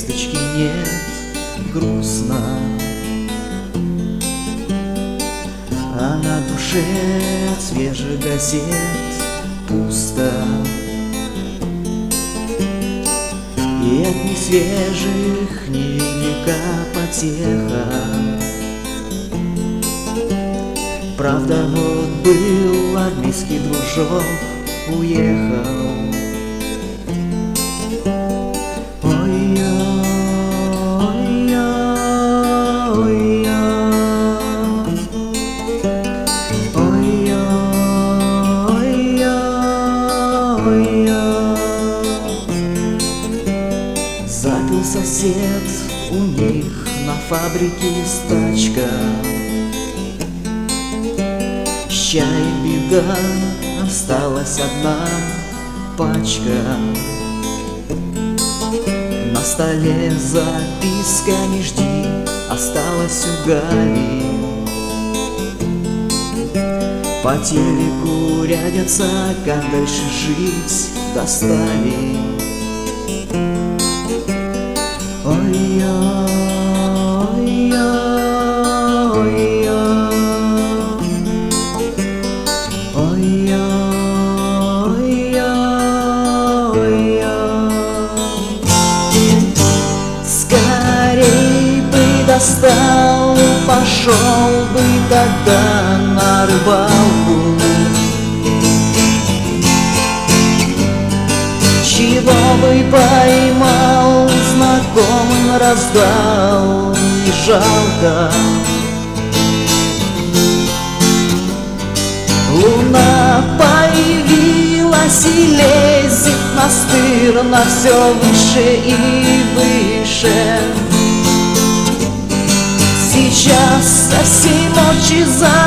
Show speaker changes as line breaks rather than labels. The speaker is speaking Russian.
весточки нет, грустно, а на душе от свежих газет пусто. И от несвежих невелика потеха. Правда, вот был армейский дружок, уехал. Запил сосед у них на фабрике стачка. С чаем беда, осталась одна пачка. На столе записка: не жди, осталась у Гали. По телеку рядятся, как дальше жить, достали. Скорей бы достал, пошел бы тогда на рыбалку. Чего бы поймал, знакомым раздал, не жалко. Луна появилась и лезет настырно все выше и выше. Сейчас со всей ночи за